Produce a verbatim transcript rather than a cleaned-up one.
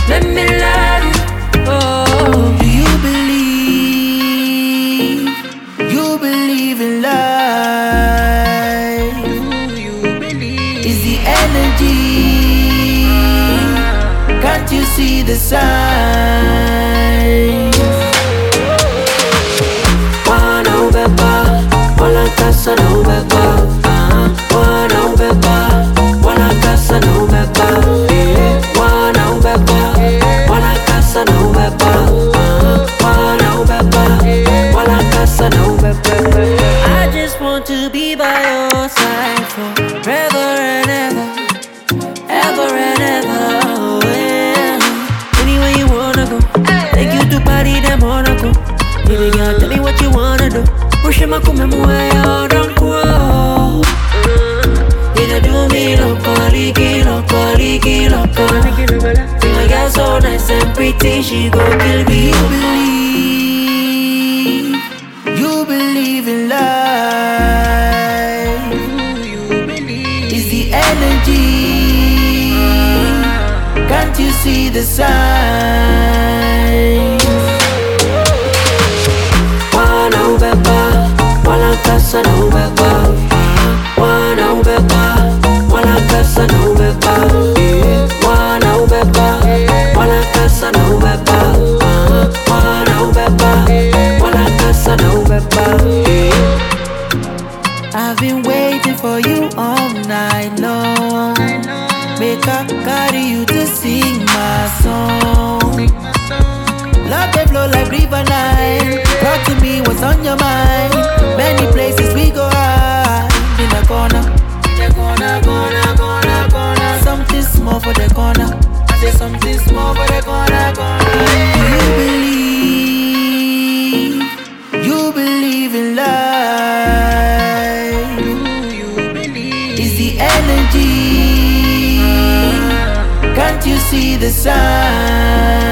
let me love you. Oh, Do you believe? You believe in life? do you believe? Is the energy? Can't you see the signs? Wana ubeba, wala kasa na ubeba. Wana ubeba, wala kasa na ubeba. Wana ubeba, wala kasa na ubeba. Wana ubeba, wala kasa na ubeba. I just want to be by your side forever and ever, ever and ever. Yeah. Anywhere you wanna go, take you to party them Monaco. Baby girl, tell me what you wanna do. Push him up, come and move your don't go. You don't do me loco, licky, loco, licky, loco. See my girl so nice and pretty, she go kill me. You believe? You believe in life? You believe? Is the energy? Can't you see the signs? Wana ubeba, wala kasa na ubeba. Wana ubeba, wala kasa na ubeba. Wana ubeba, wala kasa na ubeba. Wana ubeba, wala kasa na ubeba. I've been waiting for you all night long. Make I carry you to sing my song. Love the flow like river Nile. Talk to me, what's on your mind? Many places we go hide. In the corner, in the corner, corner, corner, corner. Something small for the corner. I say something small for the corner, corner. Do you believe? You believe in life? Do you believe? Is the energy? Can't you see the sign?